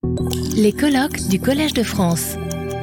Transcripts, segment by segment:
Les colloques du Collège de France.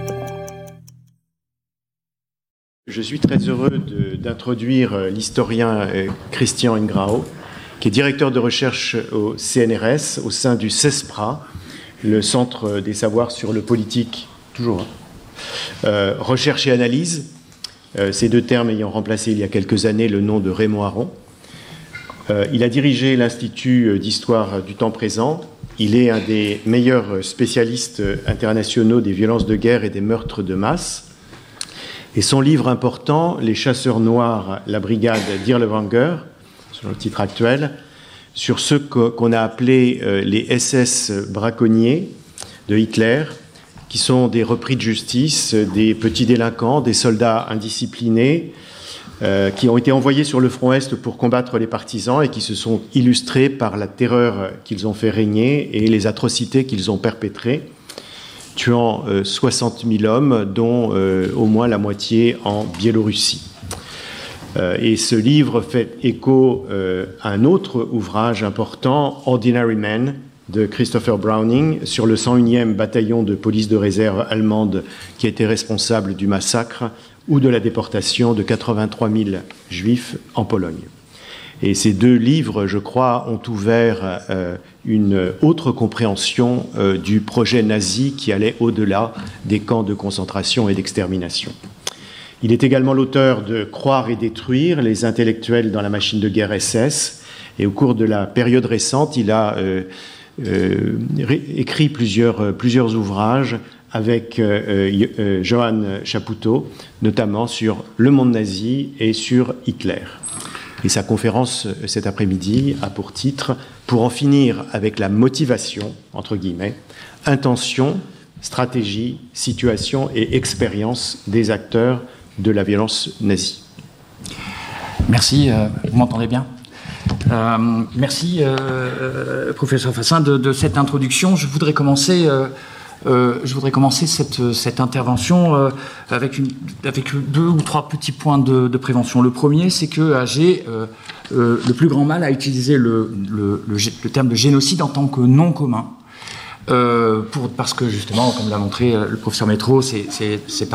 Je suis très heureux d'introduire l'historien Christian Ingrao, qui est directeur de recherche au CNRS, au sein du CESPRA, le Centre des savoirs sur le politique, recherche et analyse, ces deux termes ayant remplacé il y a quelques années le nom de Raymond Aron. Il a dirigé l'Institut d'histoire du temps présent. Il est un des meilleurs spécialistes internationaux des violences de guerre et des meurtres de masse. Et son livre important, Les chasseurs noirs, la brigade d'Irlewanger, sur le titre actuel, sur ceux qu'on a appelés les SS braconniers de Hitler, qui sont des repris de justice, des petits délinquants, des soldats indisciplinés, qui ont été envoyés sur le front Est pour combattre les partisans et qui se sont illustrés par la terreur qu'ils ont fait régner et les atrocités qu'ils ont perpétrées, tuant 60 000 hommes, dont au moins la moitié en Biélorussie. Et ce livre fait écho à un autre ouvrage important, Ordinary Men, de Christopher Browning, sur le 101e bataillon de police de réserve allemande qui était responsable du massacre ou de la déportation de 83 000 juifs en Pologne. Et ces deux livres, je crois, ont ouvert une autre compréhension du projet nazi qui allait au-delà des camps de concentration et d'extermination. Il est également l'auteur de Croire et détruire, les intellectuels dans la machine de guerre SS. Et au cours de la période récente, il a écrit plusieurs ouvrages avec Johann Chapoutot, notamment sur le monde nazi et sur Hitler. Et sa conférence cet après-midi a pour titre « Pour en finir avec la motivation, entre guillemets, intention, stratégie, situation et expérience des acteurs de la violence nazie ». Merci, vous m'entendez bien ? Merci, professeur Fassin, de cette introduction. Je voudrais commencer cette intervention avec deux ou trois petits points de prévention. Le premier, c'est que j'ai le plus grand mal à utiliser le terme de génocide en tant que nom commun. Parce que justement, comme l'a montré le professeur Métraud, c'est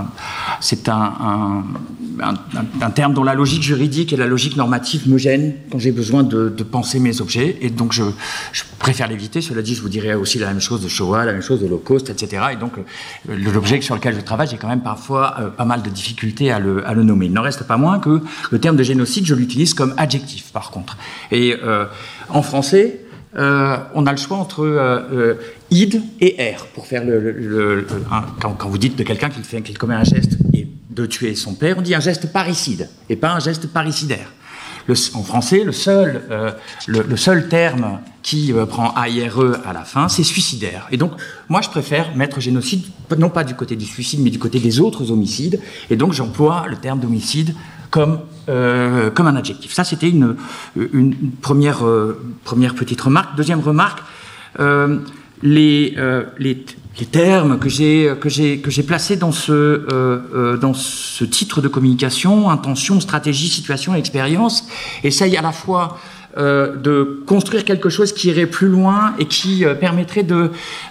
un terme dont la logique juridique et la logique normative me gênent quand j'ai besoin de penser mes objets, et donc je préfère l'éviter. Cela dit, je vous dirais aussi la même chose de Shoah, la même chose de l'Holocauste, etc. Et donc l'objet sur lequel je travaille, j'ai quand même parfois pas mal de difficultés à le nommer. Il n'en reste pas moins que le terme de génocide, je l'utilise comme adjectif, par contre. Et en français, on a le choix entre id et r pour faire quand vous dites de quelqu'un qu'il commet un geste et de tuer son père, on dit un geste parricide et pas un geste parricidaire. En français, le seul terme qui prend AIRE à la fin, c'est suicidaire. Et donc, moi, je préfère mettre génocide, non pas du côté du suicide, mais du côté des autres homicides. Et donc, j'emploie le terme d'homicide comme un adjectif. Ça, c'était une première petite remarque. Deuxième remarque, les termes que j'ai placés dans ce titre de communication, intention, stratégie, situation, expérience, essayent à la fois de construire quelque chose qui irait plus loin et qui permettrait de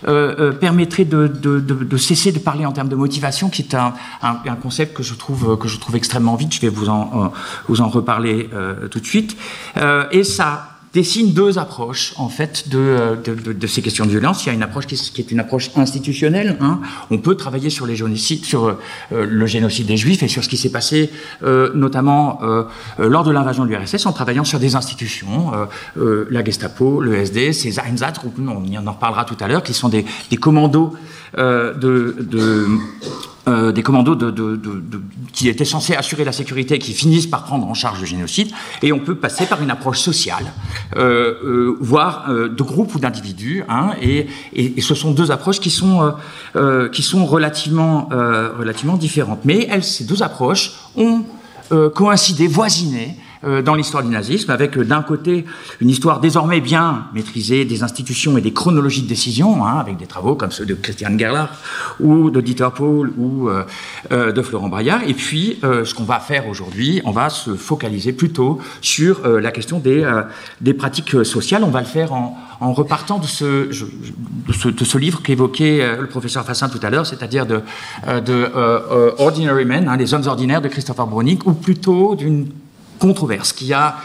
cesser de parler en termes de motivation, qui est un concept que je trouve extrêmement vite. Je vais vous en reparler tout de suite. Et ça dessine deux approches, en fait, de ces questions de violence. Il y a une approche qui est une approche institutionnelle. On peut travailler sur les génocides, sur le génocide des Juifs et sur ce qui s'est passé, notamment lors de l'invasion de l'URSS, en travaillant sur des institutions, la Gestapo, le SD, ces Einsatz, on en reparlera tout à l'heure, qui sont des commandos des commandos qui étaient censés assurer la sécurité et qui finissent par prendre en charge le génocide. Et on peut passer par une approche sociale, voire de groupes ou d'individus. Et ce sont deux approches qui sont relativement différentes. Mais ces deux approches ont coïncidé, voisiné, dans l'histoire du nazisme, avec d'un côté une histoire désormais bien maîtrisée des institutions et des chronologies de décision, avec des travaux comme ceux de Christian Gerlach ou de Dieter Pohl ou de Florent Braillard. Et puis, ce qu'on va faire aujourd'hui, on va se focaliser plutôt sur la question des pratiques sociales. On va le faire en repartant de ce livre qu'évoquait le professeur Fassin tout à l'heure, c'est-à-dire de Ordinary Men, les hommes ordinaires de Christopher Browning, ou plutôt d'une controverse qui a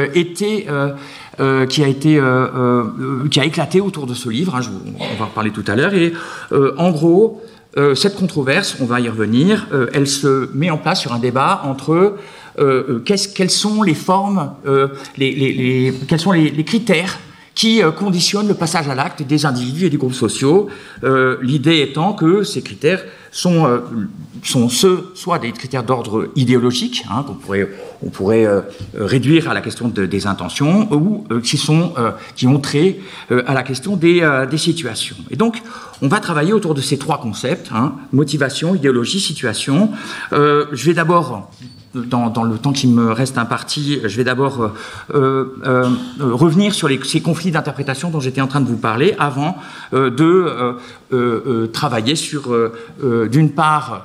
éclaté autour de ce livre. On va en reparler tout à l'heure. Et en gros, cette controverse, on va y revenir, elle se met en place sur un débat entre quelles sont les formes, quels sont les critères qui conditionnent le passage à l'acte des individus et des groupes sociaux, l'idée étant que ces critères sont soit des critères d'ordre idéologique, qu'on pourrait réduire à la question des intentions, ou qui ont trait à la question des situations. Et donc, on va travailler autour de ces trois concepts, motivation, idéologie, situation. Je vais d'abord, dans le temps qui me reste imparti, je vais d'abord revenir sur ces conflits d'interprétation dont j'étais en train de vous parler avant de travailler sur, d'une part,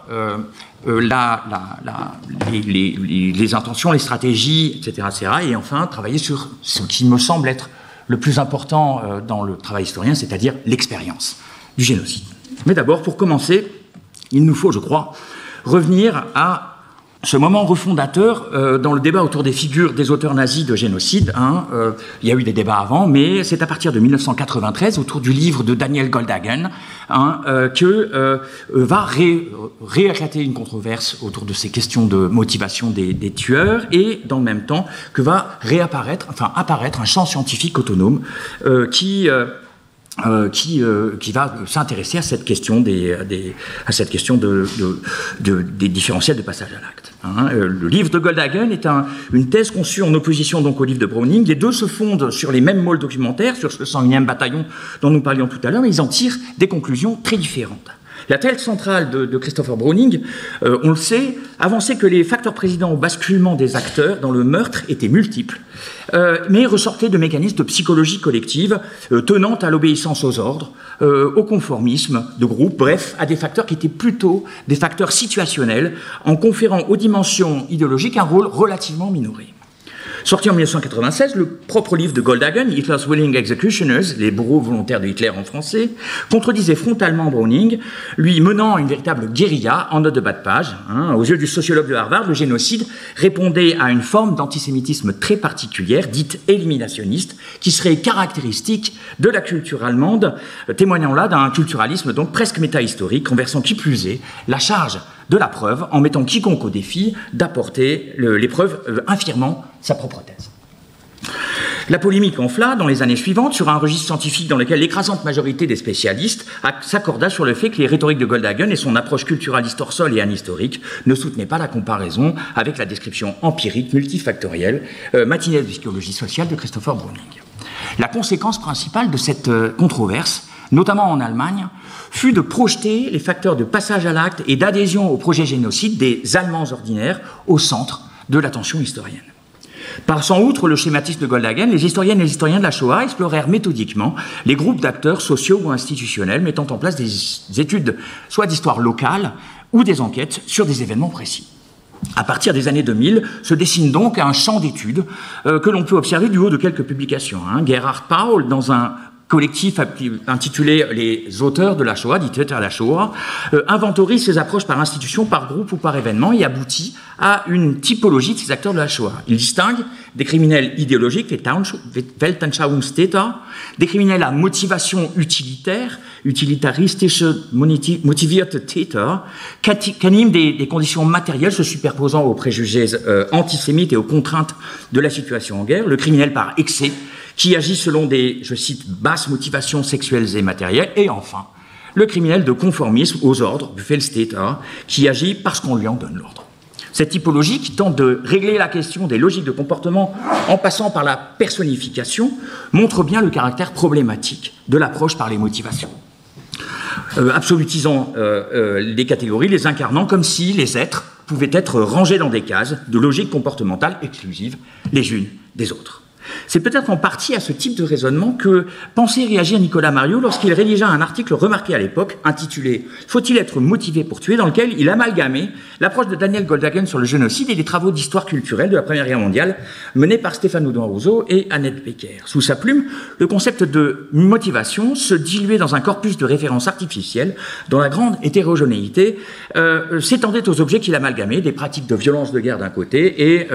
les intentions, les stratégies, etc., et enfin travailler sur ce qui me semble être le plus important dans le travail historien, c'est-à-dire l'expérience du génocide. Mais d'abord, pour commencer, il nous faut, je crois, revenir à ce moment refondateur dans le débat autour des figures des auteurs nazis de génocide. Il y a eu des débats avant, mais c'est à partir de 1993, autour du livre de Daniel Goldhagen, que va rééclater une controverse autour de ces questions de motivation des tueurs, et dans le même temps que va apparaître un champ scientifique autonome qui va s'intéresser à cette question des différentiels de passage à l'acte. Le livre de Goldhagen est une thèse conçue en opposition donc au livre de Browning. Les deux se fondent sur les mêmes môles documentaires, sur ce 101e bataillon dont nous parlions tout à l'heure, mais ils en tirent des conclusions très différentes. La thèse centrale de Christopher Browning, on le sait, avançait que les facteurs présidents au basculement des acteurs dans le meurtre étaient multiples, mais ressortaient de mécanismes de psychologie collective tenant à l'obéissance aux ordres, au conformisme de groupe, bref, à des facteurs qui étaient plutôt des facteurs situationnels, en conférant aux dimensions idéologiques un rôle relativement minoré. Sorti en 1996, le propre livre de Goldhagen, Hitler's Willing Executioners, les bourreaux volontaires de Hitler en français, contredisait frontalement Browning, lui menant une véritable guérilla en note de bas de page. Aux yeux du sociologue de Harvard, le génocide répondait à une forme d'antisémitisme très particulière, dite éliminationniste, qui serait caractéristique de la culture allemande, témoignant là d'un culturalisme donc presque métahistorique, renversant qui plus est la charge de la preuve, en mettant quiconque au défi d'apporter les preuves infirmant sa propre thèse. La polémique enfla dans les années suivantes sur un registre scientifique dans lequel l'écrasante majorité des spécialistes s'accorda sur le fait que les rhétoriques de Goldhagen et son approche culturaliste hors sol et anhistorique ne soutenaient pas la comparaison avec la description empirique multifactorielle matinée de psychologie sociale de Christopher Browning. La conséquence principale de cette controverse, notamment en Allemagne, fut de projeter les facteurs de passage à l'acte et d'adhésion au projet génocide des Allemands ordinaires au centre de l'attention historienne. Passant outre le schématisme de Goldhagen, les historiennes et les historiens de la Shoah explorèrent méthodiquement les groupes d'acteurs sociaux ou institutionnels mettant en place des études soit d'histoire locale ou des enquêtes sur des événements précis. À partir des années 2000, se dessine donc un champ d'études que l'on peut observer du haut de quelques publications. Gerhard Paul, dans un collectif intitulé « Les auteurs de la Shoah », dit « à la Shoah », inventorise ses approches par institution, par groupe ou par événement et aboutit à une typologie de ces acteurs de la Shoah. Il distingue des criminels idéologiques, les Weltanschauungstäter, des criminels à motivation utilitaire, utilitaristische motivierte Täter, qu'animent des conditions matérielles se superposant aux préjugés antisémites et aux contraintes de la situation en guerre, le criminel par excès, qui agit selon des, je cite, basses motivations sexuelles et matérielles, et enfin, le criminel de conformisme aux ordres, Befehlstäter, qui agit parce qu'on lui en donne l'ordre. Cette typologie, qui tente de régler la question des logiques de comportement en passant par la personnification, montre bien le caractère problématique de l'approche par les motivations. Absolutisant les catégories, les incarnant comme si les êtres pouvaient être rangées dans des cases de logiques comportementales exclusives les unes des autres. C'est peut-être en partie à ce type de raisonnement que pensait réagir Nicolas Mariot lorsqu'il rédigea un article remarqué à l'époque, intitulé « Faut-il être motivé pour tuer ?», dans lequel il amalgamait l'approche de Daniel Goldhagen sur le génocide et les travaux d'histoire culturelle de la Première Guerre mondiale menés par Stéphane Audouin-Rousseau et Annette Becker. Sous sa plume, le concept de motivation se diluait dans un corpus de références artificielles dont la grande hétérogénéité s'étendait aux objets qu'il amalgamait, des pratiques de violence de guerre d'un côté et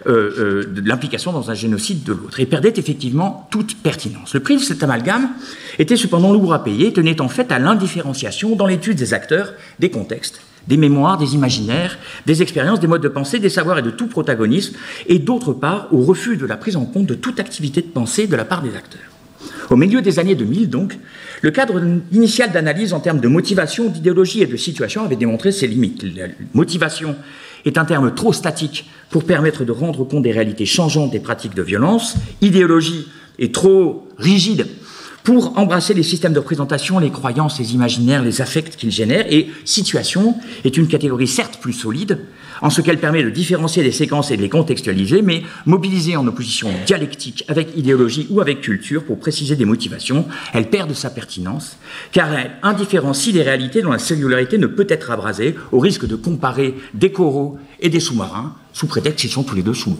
de l'implication dans un génocide de l'autre, et perdait effectivement toute pertinence. Le prix de cet amalgame était cependant lourd à payer, tenait en fait à l'indifférenciation dans l'étude des acteurs, des contextes, des mémoires, des imaginaires, des expériences, des modes de pensée, des savoirs et de tout protagonisme, et d'autre part au refus de la prise en compte de toute activité de pensée de la part des acteurs. Au milieu des années 2000, donc, le cadre initial d'analyse en termes de motivation, d'idéologie et de situation avait démontré ses limites. La motivation est un terme trop statique pour permettre de rendre compte des réalités changeantes des pratiques de violence. Idéologie est trop rigide pour embrasser les systèmes de représentation, les croyances, les imaginaires, les affects qu'ils génèrent. Et situation est une catégorie certes plus solide, en ce qu'elle permet de différencier les séquences et de les contextualiser, mais mobilisée en opposition dialectique avec idéologie ou avec culture pour préciser des motivations, elle perd de sa pertinence, car elle indifférencie des réalités dont la singularité ne peut être abrasée, au risque de comparer des coraux et des sous-marins, sous prétexte qu'ils sont tous les deux sous l'eau.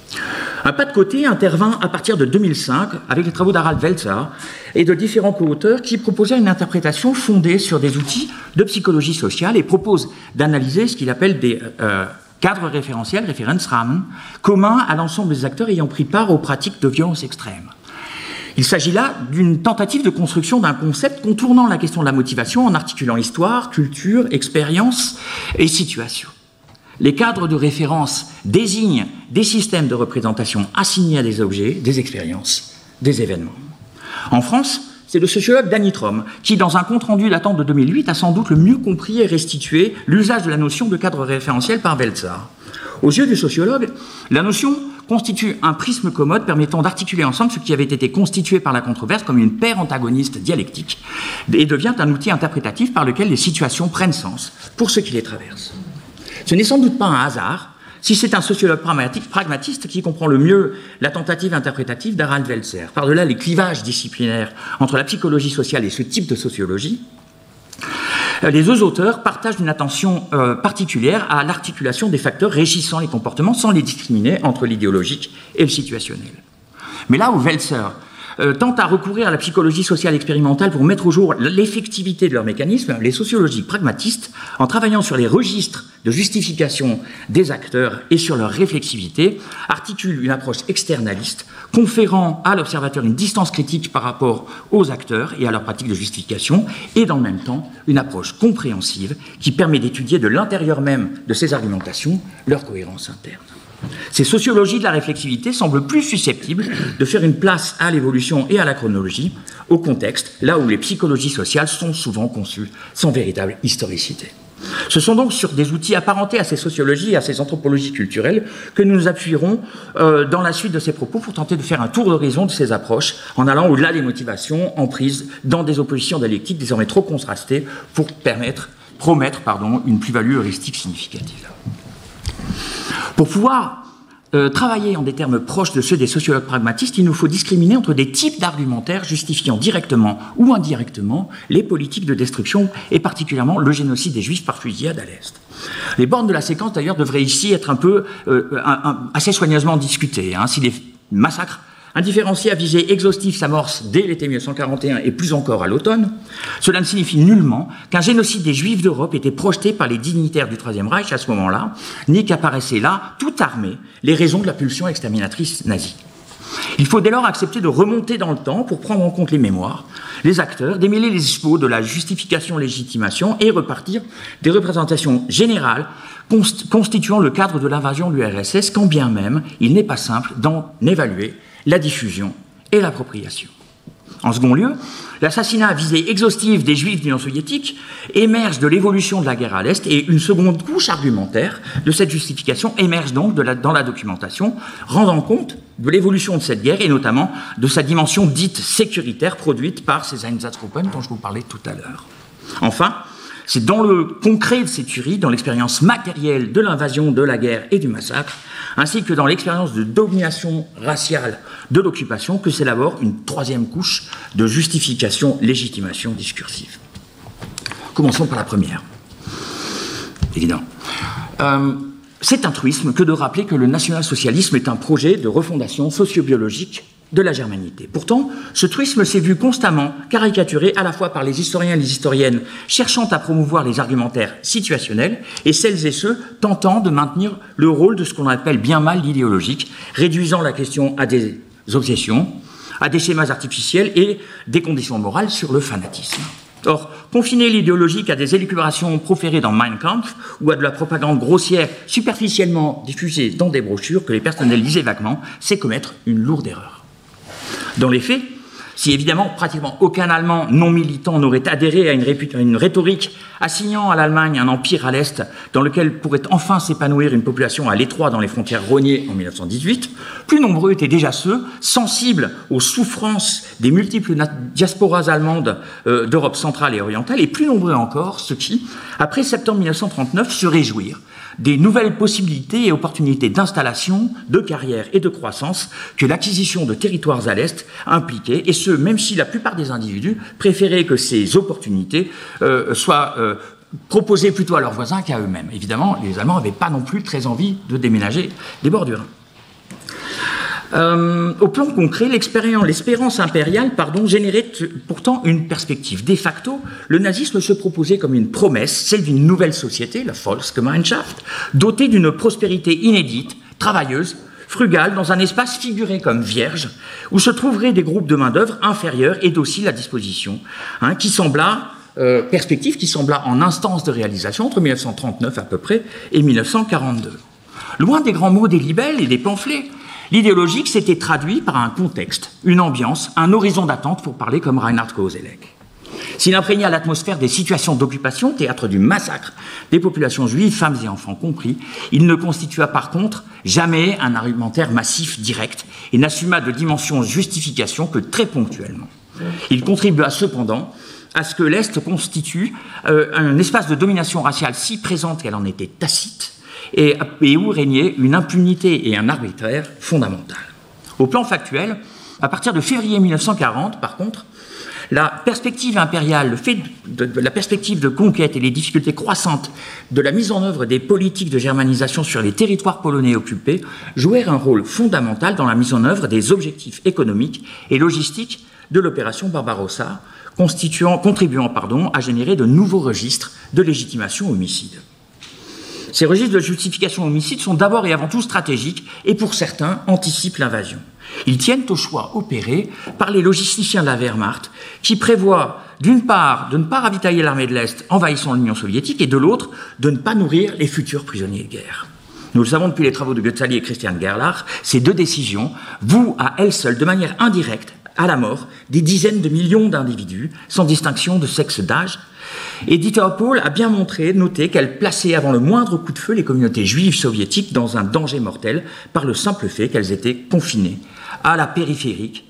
Un pas de côté intervint à partir de 2005 avec les travaux d'Harald Welzer et de différents co-auteurs qui proposaient une interprétation fondée sur des outils de psychologie sociale et proposent d'analyser ce qu'il appelle des cadres référentiels, Referenzrahmen, communs à l'ensemble des acteurs ayant pris part aux pratiques de violence extrême. Il s'agit là d'une tentative de construction d'un concept contournant la question de la motivation en articulant histoire, culture, expérience et situation. Les cadres de référence désignent des systèmes de représentation assignés à des objets, des expériences, des événements. En France, c'est le sociologue Danny Trom qui, dans un compte-rendu datant de 2008, a sans doute le mieux compris et restitué l'usage de la notion de cadre référentiel par Welzer. Aux yeux du sociologue, la notion constitue un prisme commode permettant d'articuler ensemble ce qui avait été constitué par la controverse comme une paire antagoniste dialectique et devient un outil interprétatif par lequel les situations prennent sens pour ceux qui les traversent. Ce n'est sans doute pas un hasard si c'est un sociologue pragmatiste qui comprend le mieux la tentative interprétative d'Harald Welzer. Par-delà les clivages disciplinaires entre la psychologie sociale et ce type de sociologie, les deux auteurs partagent une attention particulière à l'articulation des facteurs régissant les comportements sans les discriminer entre l'idéologique et le situationnel. Mais là où Welzer tente à recourir à la psychologie sociale expérimentale pour mettre au jour l'effectivité de leurs mécanismes, les sociologiques pragmatistes, en travaillant sur les registres de justification des acteurs et sur leur réflexivité, articulent une approche externaliste, conférant à l'observateur une distance critique par rapport aux acteurs et à leurs pratiques de justification, et dans le même temps, une approche compréhensive qui permet d'étudier de l'intérieur même de ces argumentations leur cohérence interne. Ces sociologies de la réflexivité semblent plus susceptibles de faire une place à l'évolution et à la chronologie, au contexte, là où les psychologies sociales sont souvent conçues sans véritable historicité. Ce sont donc sur des outils apparentés à ces sociologies et à ces anthropologies culturelles que nous nous appuierons dans la suite de ces propos pour tenter de faire un tour d'horizon de ces approches en allant au-delà des motivations en prise dans des oppositions dialectiques désormais trop contrastées pour promettre une plus-value heuristique significative. Pour pouvoir travailler en des termes proches de ceux des sociologues pragmatistes, il nous faut discriminer entre des types d'argumentaires justifiant directement ou indirectement les politiques de destruction et particulièrement le génocide des Juifs par fusillade à l'Est. Les bornes de la séquence d'ailleurs devraient ici être assez soigneusement discutées. Si les massacres indifférenciés à visée exhaustive s'amorce dès l'été 1941 et plus encore à l'automne, cela ne signifie nullement qu'un génocide des Juifs d'Europe était projeté par les dignitaires du Troisième Reich à ce moment-là, ni qu'apparaissaient là, tout armées, les raisons de la pulsion exterminatrice nazie. Il faut dès lors accepter de remonter dans le temps pour prendre en compte les mémoires, les acteurs, démêler les expos de la justification-légitimation et repartir des représentations générales constituant le cadre de l'invasion de l'URSS, quand bien même il n'est pas simple d'en évaluer la diffusion et l'appropriation. En second lieu, l'assassinat à visée exhaustive des Juifs d'Union soviétique émerge de l'évolution de la guerre à l'Est et une seconde couche argumentaire de cette justification émerge donc dans la documentation, rendant compte de l'évolution de cette guerre et notamment de sa dimension dite sécuritaire produite par ces Einsatzgruppen dont je vous parlais tout à l'heure. Enfin, C'est dans le concret de ces tueries, dans l'expérience matérielle de l'invasion, de la guerre et du massacre, ainsi que dans l'expérience de domination raciale de l'occupation, que s'élabore une troisième couche de justification, légitimation discursive. Commençons par la première. Évidemment. C'est un truisme que de rappeler que le national-socialisme est un projet de refondation sociobiologique de la germanité. Pourtant, ce truisme s'est vu constamment caricaturé à la fois par les historiens et les historiennes cherchant à promouvoir les argumentaires situationnels et celles et ceux tentant de maintenir le rôle de ce qu'on appelle bien mal l'idéologique, réduisant la question à des obsessions, à des schémas artificiels et des conditions morales sur le fanatisme. Or, confiner l'idéologique à des élucubrations proférées dans Mein Kampf ou à de la propagande grossière superficiellement diffusée dans des brochures que les personnels lisaient vaguement, c'est commettre une lourde erreur. Dans les faits, si évidemment pratiquement aucun Allemand non militant n'aurait adhéré à une rhétorique assignant à l'Allemagne un empire à l'Est dans lequel pourrait enfin s'épanouir une population à l'étroit dans les frontières rognées en 1918, plus nombreux étaient déjà ceux sensibles aux souffrances des multiples diasporas allemandes d'Europe centrale et orientale, et plus nombreux encore ceux qui, après septembre 1939, se réjouirent des nouvelles possibilités et opportunités d'installation, de carrière et de croissance que l'acquisition de territoires à l'Est impliquait, et ce, même si la plupart des individus préféraient que ces opportunités soient proposées plutôt à leurs voisins qu'à eux-mêmes. Évidemment, les Allemands n'avaient pas non plus très envie de déménager des bords du Rhin. Au plan concret, l'espérance impériale générait pourtant une perspective. De facto, le nazisme se proposait comme une promesse, celle d'une nouvelle société, la Volksgemeinschaft, dotée d'une prospérité inédite, travailleuse, frugale, dans un espace figuré comme vierge, où se trouveraient des groupes de main-d'œuvre inférieurs et dociles à disposition, perspective qui sembla en instance de réalisation entre 1939 à peu près et 1942. Loin des grands mots des libelles et des pamphlets, l'idéologique s'était traduit par un contexte, une ambiance, un horizon d'attente, pour parler comme Reinhard Koselleck. S'il imprégna l'atmosphère des situations d'occupation, théâtre du massacre des populations juives, femmes et enfants compris, il ne constitua par contre jamais un argumentaire massif direct et n'assuma de dimension justification que très ponctuellement. Il contribua cependant à ce que l'Est constitue un espace de domination raciale si présente qu'elle en était tacite, et où régnait une impunité et un arbitraire fondamental. Au plan factuel, à partir de février 1940, par contre, la perspective impériale, le fait de la perspective de conquête et les difficultés croissantes de la mise en œuvre des politiques de germanisation sur les territoires polonais occupés jouèrent un rôle fondamental dans la mise en œuvre des objectifs économiques et logistiques de l'opération Barbarossa, contribuant à générer de nouveaux registres de légitimation homicide. Ces registres de justification homicide sont d'abord et avant tout stratégiques et pour certains anticipent l'invasion. Ils tiennent au choix opéré par les logisticiens de la Wehrmacht qui prévoient d'une part de ne pas ravitailler l'armée de l'Est envahissant l'Union soviétique et de l'autre de ne pas nourrir les futurs prisonniers de guerre. Nous le savons depuis les travaux de Goetzali et Christian Gerlach, ces deux décisions vouent à elles seules de manière indirecte à la mort des dizaines de millions d'individus sans distinction de sexe, d'âge. Et Dieter Pohl a bien noté qu'elle plaçait avant le moindre coup de feu les communautés juives soviétiques dans un danger mortel par le simple fait qu'elles étaient confinées à la périphérie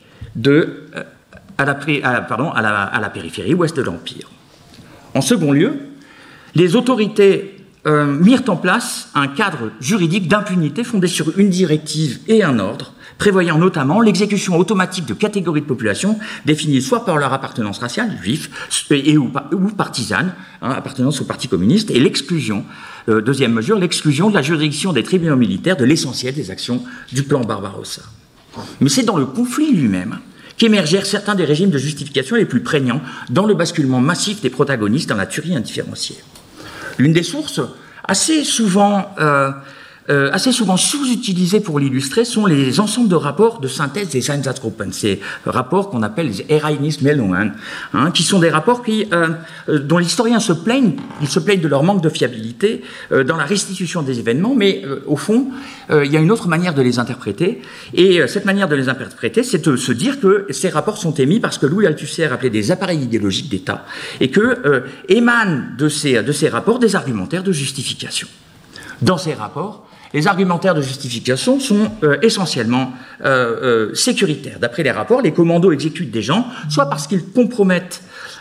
ouest de l'Empire. En second lieu, les autorités mirent en place un cadre juridique d'impunité fondé sur une directive et un ordre, prévoyant notamment l'exécution automatique de catégories de population définies soit par leur appartenance raciale, juifs, ou partisane, appartenance au Parti communiste, et l'exclusion, deuxième mesure, l'exclusion de la juridiction des tribunaux militaires de l'essentiel des actions du plan Barbarossa. Mais c'est dans le conflit lui-même qu'émergèrent certains des régimes de justification les plus prégnants dans le basculement massif des protagonistes dans la tuerie indifférenciée. L'une des sources assez souvent sous-utilisés pour l'illustrer sont les ensembles de rapports de synthèse des Einsatzgruppen, ces rapports qu'on appelle les Ereignismeldungen, qui sont des rapports dont les historiens se plaignent, ils se plaignent de leur manque de fiabilité dans la restitution des événements, mais au fond, il y a une autre manière de les interpréter, et cette manière de les interpréter, c'est de se dire que ces rapports sont émis parce que Louis Althusser appelait des appareils idéologiques d'État, et que émanent de ces rapports des argumentaires de justification. Dans ces rapports, les argumentaires de justification sont essentiellement sécuritaires. D'après les rapports, les commandos exécutent des gens, soit parce qu'ils compromettent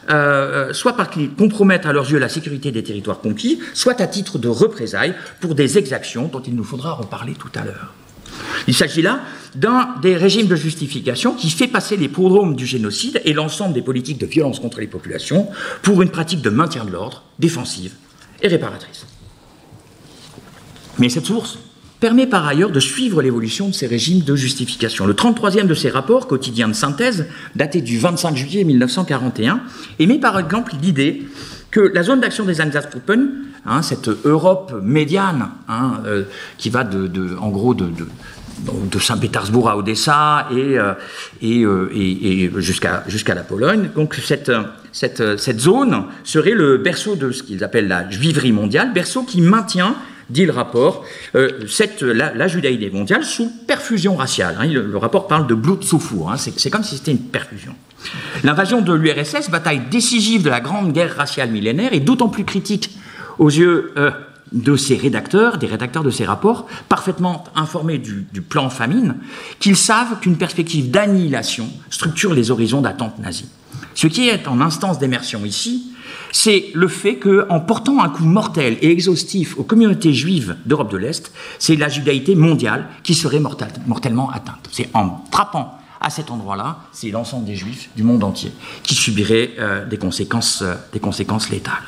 soit parce qu'ils compromettent à leurs yeux la sécurité des territoires conquis, soit à titre de représailles pour des exactions dont il nous faudra reparler tout à l'heure. Il s'agit là d'un des régimes de justification qui fait passer les pogroms du génocide et l'ensemble des politiques de violence contre les populations pour une pratique de maintien de l'ordre, défensive et réparatrice. Mais cette source permet par ailleurs de suivre l'évolution de ces régimes de justification. Le 33e de ces rapports, quotidien de synthèse, daté du 25 juillet 1941, émet par exemple l'idée que la zone d'action des Einsatzgruppen, cette Europe médiane, qui va en gros de Saint-Pétersbourg à Odessa et jusqu'à la Pologne. Donc cette zone serait le berceau de ce qu'ils appellent la juiverie mondiale, berceau qui maintient, dit le rapport, la judaïté mondiale sous perfusion raciale. Le rapport parle de Blutzufuhr, c'est comme si c'était une perfusion. L'invasion de l'URSS, bataille décisive de la grande guerre raciale millénaire, est d'autant plus critique aux yeux de ces rédacteurs, des rédacteurs de ces rapports, parfaitement informés du plan famine, qu'ils savent qu'une perspective d'annihilation structure les horizons d'attente nazie. Ce qui est en instance d'immersion ici, c'est le fait qu'en portant un coup mortel et exhaustif aux communautés juives d'Europe de l'Est, c'est la judaïté mondiale qui serait mortellement atteinte. C'est en frappant à cet endroit-là, c'est l'ensemble des juifs du monde entier qui subiraient des conséquences létales.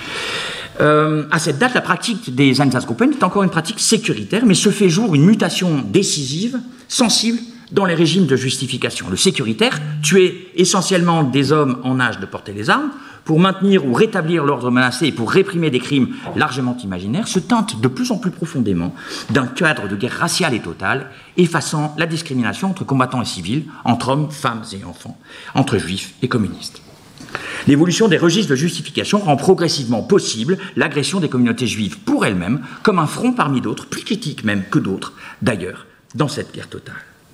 À cette date, la pratique des Einsatzgruppen est encore une pratique sécuritaire, mais se fait jour une mutation décisive, sensible, dans les régimes de justification. Le sécuritaire, tuer essentiellement des hommes en âge de porter les armes, pour maintenir ou rétablir l'ordre menacé et pour réprimer des crimes largement imaginaires, se teinte de plus en plus profondément d'un cadre de guerre raciale et totale, effaçant la discrimination entre combattants et civils, entre hommes, femmes et enfants, entre juifs et communistes. L'évolution des registres de justification rend progressivement possible l'agression des communautés juives pour elles-mêmes, comme un front parmi d'autres, plus critiques même que d'autres, d'ailleurs, dans cette guerre totale.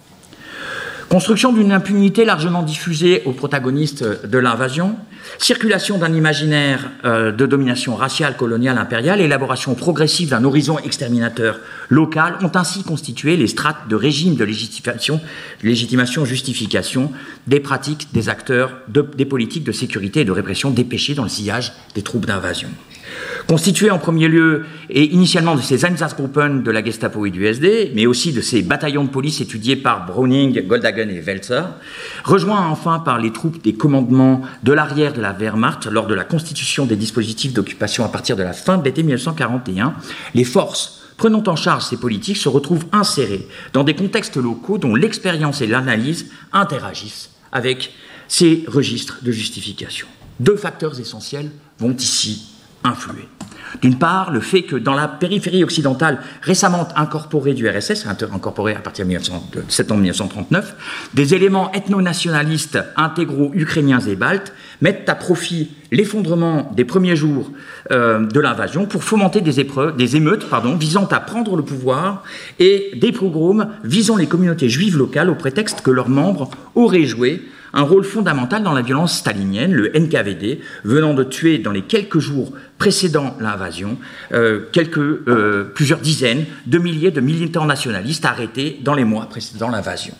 Construction d'une impunité largement diffusée aux protagonistes de l'invasion, circulation d'un imaginaire de domination raciale, coloniale, impériale, élaboration progressive d'un horizon exterminateur local ont ainsi constitué les strates de régime de légitimation, justification des pratiques des acteurs des politiques de sécurité et de répression dépêchés dans le sillage des troupes d'invasion. Constitué en premier lieu et initialement de ces Einsatzgruppen de la Gestapo et du SD, mais aussi de ces bataillons de police étudiés par Browning, Goldhagen et Welzer, rejoint enfin par les troupes des commandements de l'arrière de la Wehrmacht lors de la constitution des dispositifs d'occupation à partir de la fin de l'été 1941, les forces prenant en charge ces politiques se retrouvent insérées dans des contextes locaux dont l'expérience et l'analyse interagissent avec ces registres de justification. Deux facteurs essentiels vont ici influer. D'une part, le fait que dans la périphérie occidentale récemment incorporée du RSS, incorporée à partir de septembre 1939, des éléments ethno-nationalistes intégraux ukrainiens et baltes mettent à profit l'effondrement des premiers jours de l'invasion pour fomenter des émeutes visant à prendre le pouvoir et des pogroms visant les communautés juives locales au prétexte que leurs membres auraient joué un rôle fondamental dans la violence stalinienne, le NKVD, venant de tuer dans les quelques jours précédant l'invasion plusieurs dizaines de milliers de militants nationalistes arrêtés dans les mois précédant l'invasion.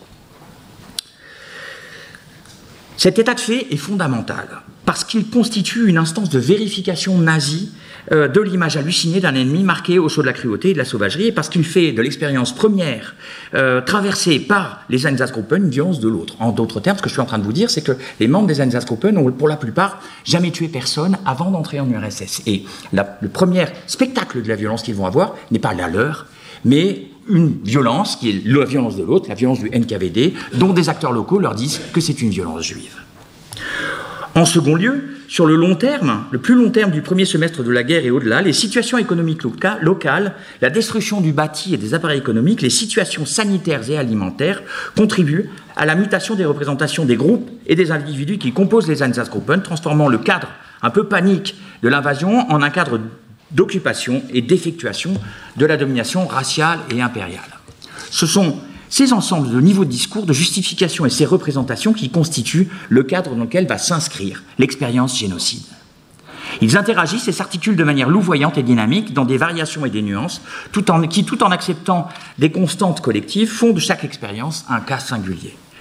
Cet état de fait est fondamental parce qu'il constitue une instance de vérification nazie de l'image hallucinée d'un ennemi marqué au sceau de la cruauté et de la sauvagerie, et parce qu'il fait de l'expérience première traversée par les Einsatzgruppen une violence de l'autre. En d'autres termes, ce que je suis en train de vous dire, c'est que les membres des Einsatzgruppen n'ont pour la plupart jamais tué personne avant d'entrer en URSS. Et le premier spectacle de la violence qu'ils vont avoir n'est pas la leur, mais une violence qui est la violence de l'autre, la violence du NKVD, dont des acteurs locaux leur disent que c'est une violence juive. En second lieu, sur le long terme, le plus long terme du premier semestre de la guerre et au-delà, les situations économiques locales, la destruction du bâti et des appareils économiques, les situations sanitaires et alimentaires contribuent à la mutation des représentations des groupes et des individus qui composent les Einsatzgruppen, transformant le cadre un peu panique de l'invasion en un cadre d'occupation et d'effectuation de la domination raciale et impériale. Ce sont ces ensembles de niveaux de discours, de justification et ces représentations qui constituent le cadre dans lequel va s'inscrire l'expérience génocide. Ils interagissent et s'articulent de manière louvoyante et dynamique dans des variations et des nuances, tout en acceptant des constantes collectives, font de chaque expérience un cas singulier.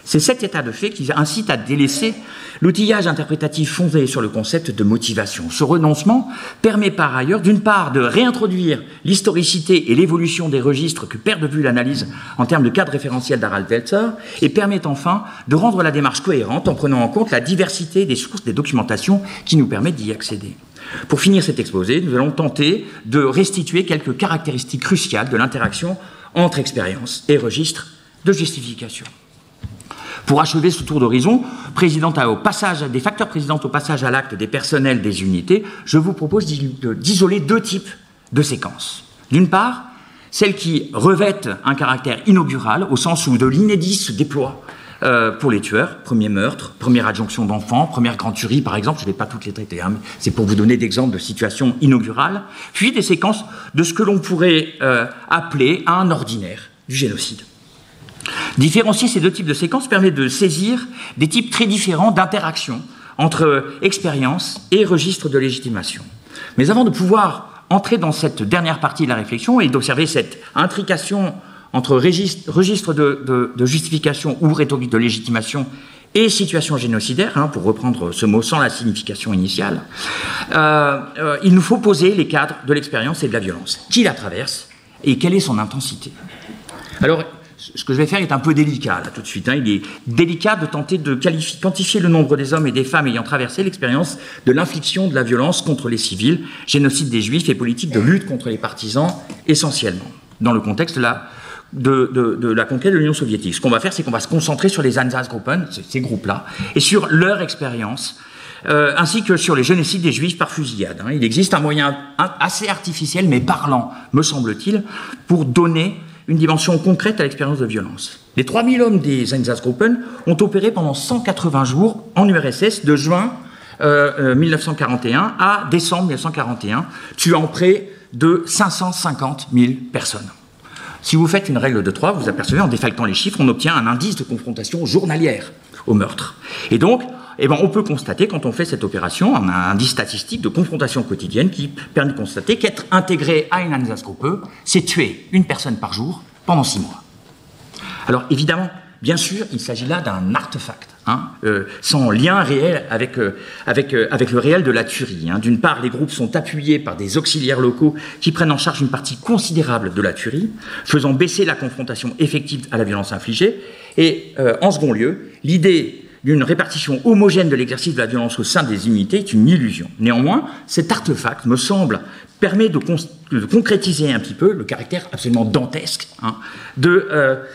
C'est cet état de fait qui incite à délaisser l'outillage interprétatif fondé sur le concept de motivation. Ce renoncement permet par ailleurs, d'une part, de réintroduire l'historicité et l'évolution des registres que perd de vue l'analyse en termes de cadre référentiel d'Harald Welzer, et permet enfin de rendre la démarche cohérente en prenant en compte la diversité des sources des documentations qui nous permettent d'y accéder. Pour finir cet exposé, nous allons tenter de restituer quelques caractéristiques cruciales de l'interaction entre expérience et registre de justification. Pour achever ce tour d'horizon, des facteurs présidents au passage à l'acte des personnels des unités, je vous propose d'isoler deux types de séquences. D'une part, celles qui revêtent un caractère inaugural, au sens où de l'inédit se déploie pour les tueurs, premier meurtre, première adjonction d'enfants, première grande tuerie par exemple, je ne vais pas toutes les traiter, hein, mais c'est pour vous donner d'exemples de situations inaugurales, puis des séquences de ce que l'on pourrait appeler un ordinaire du génocide. Différencier ces deux types de séquences permet de saisir des types très différents d'interaction entre expérience et registre de légitimation. Mais avant de pouvoir entrer dans cette dernière partie de la réflexion et d'observer cette intrication entre registre de justification ou rhétorique de légitimation et situation génocidaire, hein, pour reprendre ce mot sans la signification initiale, il nous faut poser les cadres de l'expérience et de la violence. Qui la traverse et quelle est son intensité? Alors, ce que je vais faire est un peu délicat, là, tout de suite. Hein. Il est délicat de tenter de quantifier le nombre des hommes et des femmes ayant traversé l'expérience de l'infliction de la violence contre les civils, génocide des Juifs et politique de lutte contre les partisans, essentiellement, dans le contexte de la conquête de l'Union soviétique. Ce qu'on va faire, c'est qu'on va se concentrer sur les Einsatzgruppen, ces groupes-là, et sur leur expérience, ainsi que sur les génocides des Juifs par fusillade. Hein. Il existe un moyen assez artificiel, mais parlant, me semble-t-il, pour donner une dimension concrète à l'expérience de violence. Les 3000 hommes des Einsatzgruppen ont opéré pendant 180 jours en URSS de juin 1941 à décembre 1941, tuant près de 550 000 personnes. Si vous faites une règle de 3, vous apercevez, en défalquant les chiffres, on obtient un indice de confrontation journalière au meurtre. Et donc, on peut constater, quand on fait cette opération, on a un indice statistique de confrontation quotidienne qui permet de constater qu'être intégré à une Einsatzgruppe, c'est tuer une personne par jour pendant 6 mois. Alors, évidemment, bien sûr, il s'agit là d'un artefact, hein, sans lien réel avec le réel de la tuerie. Hein. D'une part, les groupes sont appuyés par des auxiliaires locaux qui prennent en charge une partie considérable de la tuerie, faisant baisser la confrontation effective à la violence infligée. Et en second lieu, l'idée d'une répartition homogène de l'exercice de la violence au sein des unités est une illusion. Néanmoins, cet artefact, me semble, permet de concrétiser un petit peu le caractère absolument dantesque, hein, de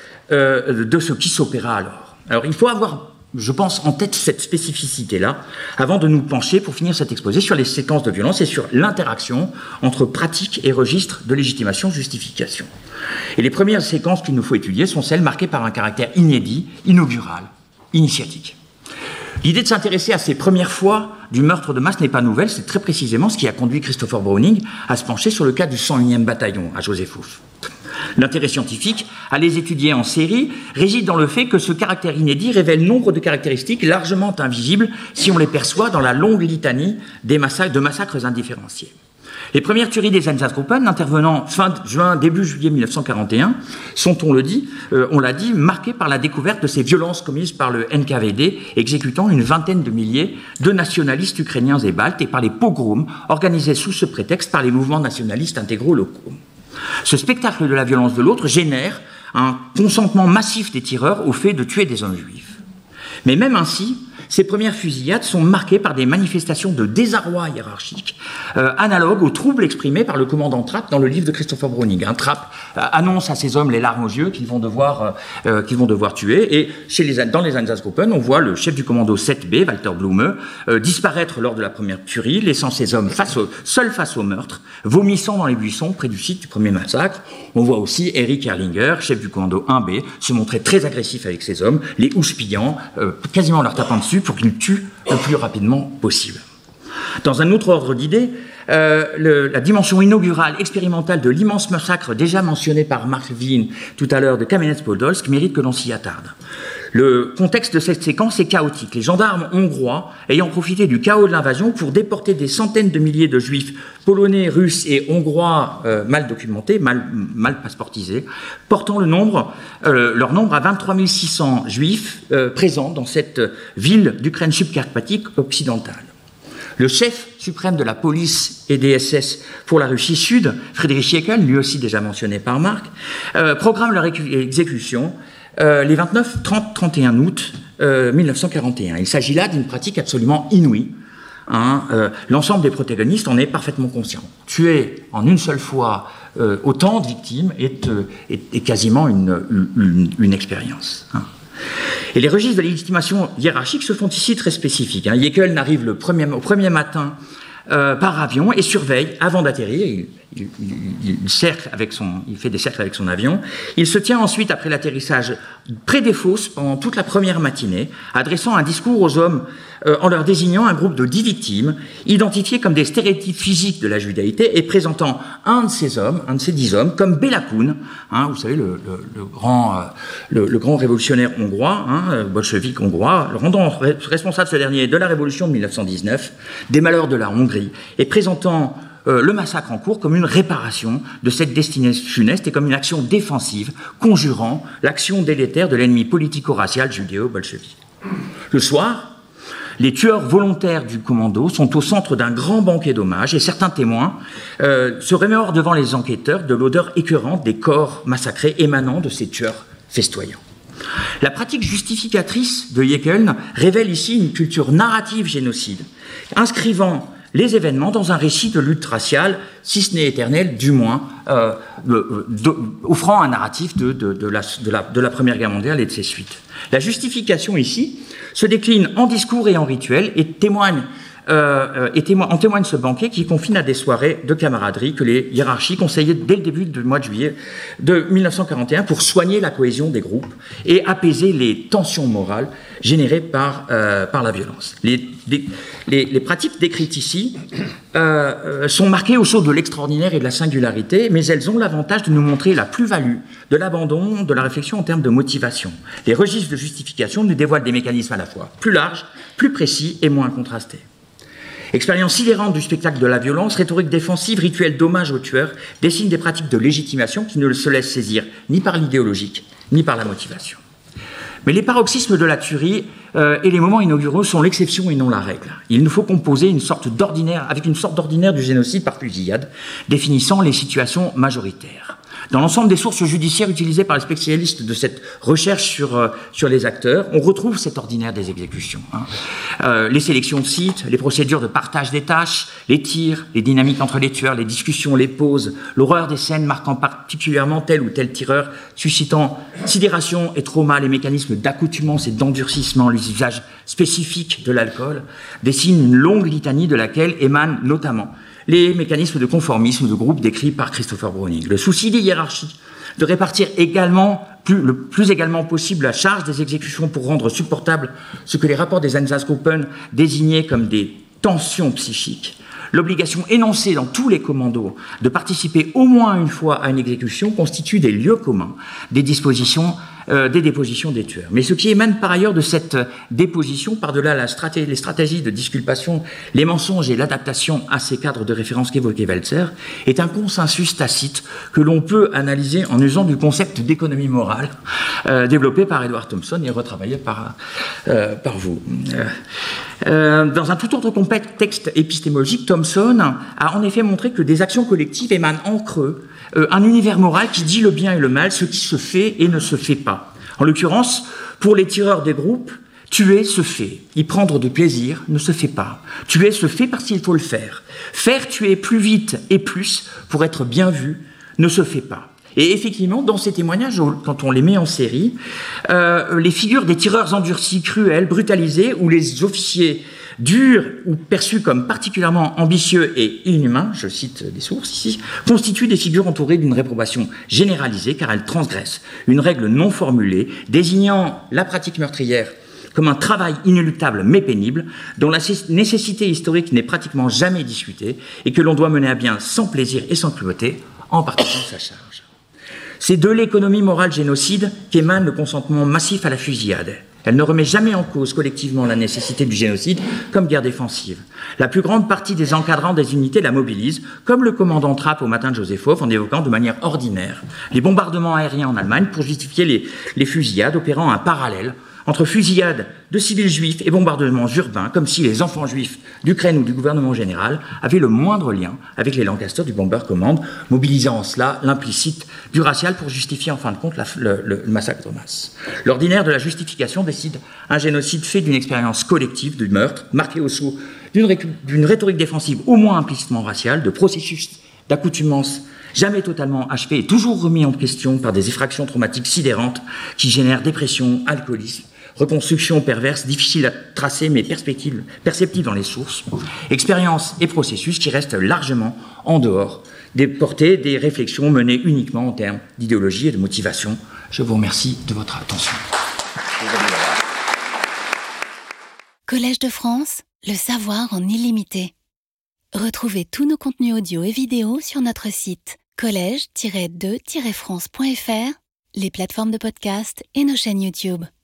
ce qui s'opéra alors. Alors, il faut avoir, je pense, en tête cette spécificité-là, avant de nous pencher, pour finir cet exposé, sur les séquences de violence et sur l'interaction entre pratique et registre de légitimation-justification. Et les premières séquences qu'il nous faut étudier sont celles marquées par un caractère inédit, inaugural, initiatique. L'idée de s'intéresser à ces premières fois du meurtre de masse n'est pas nouvelle, c'est très précisément ce qui a conduit Christopher Browning à se pencher sur le cas du 101e bataillon à Josephouf. L'intérêt scientifique à les étudier en série réside dans le fait que ce caractère inédit révèle nombre de caractéristiques largement invisibles si on les perçoit dans la longue litanie de massacres indifférenciés. Les premières tueries des Einsatzgruppen, intervenant fin juin, début juillet 1941, sont, on l'a dit, marquées par la découverte de ces violences commises par le NKVD, exécutant une vingtaine de milliers de nationalistes ukrainiens et baltes, et par les pogroms organisés sous ce prétexte par les mouvements nationalistes intégraux locaux. Ce spectacle de la violence de l'autre génère un consentement massif des tireurs au fait de tuer des hommes juifs. Mais même ainsi, ces premières fusillades sont marquées par des manifestations de désarroi hiérarchique, analogues aux troubles exprimés par le commandant Trapp dans le livre de Christopher Browning. Trapp annonce à ces hommes les larmes aux yeux qu'ils vont devoir tuer, et dans les Einsatzgruppen, on voit le chef du commando 7B, Walter Blume, disparaître lors de la première tuerie, laissant ces hommes seuls face au meurtre, vomissant dans les buissons près du site du premier massacre. On voit aussi Eric Erlinger, chef du commando 1B, se montrer très agressif avec ces hommes, les houspillant, quasiment leur tapant dessus, pour qu'ils tuent le plus rapidement possible. Dans un autre ordre d'idées, la dimension inaugurale, expérimentale de l'immense massacre déjà mentionné par Mark Levin tout à l'heure de Kamenets-Podolsk mérite que l'on s'y attarde. Le contexte de cette séquence est chaotique. Les gendarmes hongrois ayant profité du chaos de l'invasion pour déporter des centaines de milliers de juifs polonais, russes et hongrois mal documentés, mal passeportisés, portant leur nombre à 23 600 juifs présents dans cette ville d'Ukraine subcarpatique occidentale. Le chef suprême de la police et des SS pour la Russie Sud, Friedrich Jekyll, lui aussi déjà mentionné par Marc, programme leur exécution les 29, 30, 31 août 1941. Il s'agit là d'une pratique absolument inouïe. L'ensemble des protagonistes en est parfaitement conscient. Tuer en une seule fois autant de victimes est quasiment une expérience. Et les registres de légitimation hiérarchique se font ici très spécifiques. Jekyll arrive au premier matin par avion et surveille avant d'atterrir. Il fait des cercles avec son avion. Il se tient ensuite, après l'atterrissage, près des fosses pendant toute la première matinée, adressant un discours aux hommes en leur désignant un groupe de 10 victimes, identifiés comme des stéréotypes physiques de la judaïté et présentant un de ces 10 hommes, comme Béla Kun, vous savez, le grand révolutionnaire hongrois, bolchevique hongrois, le rendant responsable ce dernier de la révolution de 1919, des malheurs de la Hongrie, et présentant le massacre en cours comme une réparation de cette destinée funeste et comme une action défensive conjurant l'action délétère de l'ennemi politico-racial judéo-bolchevique. Le soir, les tueurs volontaires du commando sont au centre d'un grand banquet d'hommage et certains témoins se remémorent devant les enquêteurs de l'odeur écœurante des corps massacrés émanant de ces tueurs festoyants. La pratique justificatrice de Jekyll révèle ici une culture narrative génocide, inscrivant les événements dans un récit de lutte raciale, si ce n'est éternel, du moins, offrant un narratif de la Première Guerre mondiale et de ses suites. La justification ici se décline en discours et en rituels et en témoigne ce banquet qui confine à des soirées de camaraderie que les hiérarchies conseillaient dès le début du mois de juillet de 1941 pour soigner la cohésion des groupes et apaiser les tensions morales générées par la violence. Les pratiques décrites ici sont marquées au sceau de l'extraordinaire et de la singularité, mais elles ont l'avantage de nous montrer la plus-value de l'abandon de la réflexion en termes de motivation. Les registres de justification nous dévoilent des mécanismes à la fois plus larges, plus précis et moins contrastés. Expérience sidérante du spectacle de la violence, rhétorique défensive, rituel d'hommage aux tueurs, dessinent des pratiques de légitimation qui ne se laissent saisir ni par l'idéologique, ni par la motivation. Mais les paroxysmes de la tuerie et les moments inauguraux sont l'exception et non la règle. Il nous faut composer avec une sorte d'ordinaire du génocide par fusillade, définissant les situations majoritaires. Dans l'ensemble des sources judiciaires utilisées par les spécialistes de cette recherche sur les acteurs, on retrouve cet ordinaire des exécutions. Les sélections de sites, les procédures de partage des tâches, les tirs, les dynamiques entre les tueurs, les discussions, les pauses, l'horreur des scènes marquant particulièrement tel ou tel tireur, suscitant sidération et trauma, les mécanismes d'accoutumance et d'endurcissement, les usages spécifiques de l'alcool, dessinent une longue litanie de laquelle émanent notamment les mécanismes de conformisme de groupe décrits par Christopher Browning. Le souci des hiérarchies de répartir le plus également possible la charge des exécutions pour rendre supportable ce que les rapports des Einsatzgruppen désignaient comme des tensions psychiques. L'obligation énoncée dans tous les commandos de participer au moins une fois à une exécution constitue des lieux communs des dépositions des tueurs. Mais ce qui émane par ailleurs de cette déposition, par-delà les stratégies de disculpation, les mensonges et l'adaptation à ces cadres de référence qu'évoquait Welzer, est un consensus tacite que l'on peut analyser en usant du concept d'économie morale développé par Edward Thompson et retravaillé par vous. Dans un tout autre contexte épistémologique, Thompson a en effet montré que des actions collectives émanent en creux un univers moral qui dit le bien et le mal, ce qui se fait et ne se fait pas. En l'occurrence, pour les tireurs des groupes, tuer se fait, y prendre de plaisir ne se fait pas. Tuer se fait parce qu'il faut le faire. Faire tuer plus vite et plus pour être bien vu ne se fait pas. Et effectivement, dans ces témoignages, quand on les met en série, les figures des tireurs endurcis, cruels, brutalisés, ou les officiers durs ou perçus comme particulièrement ambitieux et inhumains, je cite des sources ici, constituent des figures entourées d'une réprobation généralisée car elles transgressent une règle non formulée désignant la pratique meurtrière comme un travail inéluctable mais pénible, dont la nécessité historique n'est pratiquement jamais discutée et que l'on doit mener à bien sans plaisir et sans cruauté, en partageant sa charge. C'est de l'économie morale génocide qu'émane le consentement massif à la fusillade. Elle ne remet jamais en cause collectivement la nécessité du génocide comme guerre défensive. La plus grande partie des encadrants des unités la mobilisent, comme le commandant Trapp au matin de Josephoff, en évoquant de manière ordinaire les bombardements aériens en Allemagne pour justifier les fusillades, opérant un parallèle entre fusillades de civils juifs et bombardements urbains, comme si les enfants juifs d'Ukraine ou du gouvernement général avaient le moindre lien avec les Lancaster du Bomber Command, mobilisant en cela l'implicite du racial pour justifier en fin de compte le massacre de masse. L'ordinaire de la justification décide un génocide fait d'une expérience collective du meurtre, marqué au sceau d'une rhétorique défensive au moins implicitement raciale, de processus d'accoutumance jamais totalement achevé et toujours remis en question par des effractions traumatiques sidérantes qui génèrent dépression, alcoolisme, reconstruction perverse, difficile à tracer mais perceptible dans les sources, expériences et processus qui restent largement en dehors des portées des réflexions menées uniquement en termes d'idéologie et de motivation. Je vous remercie de votre attention. Collège de France, le savoir en illimité. Retrouvez tous nos contenus audio et vidéo sur notre site collège-2-france.fr, les plateformes de podcast et nos chaînes YouTube.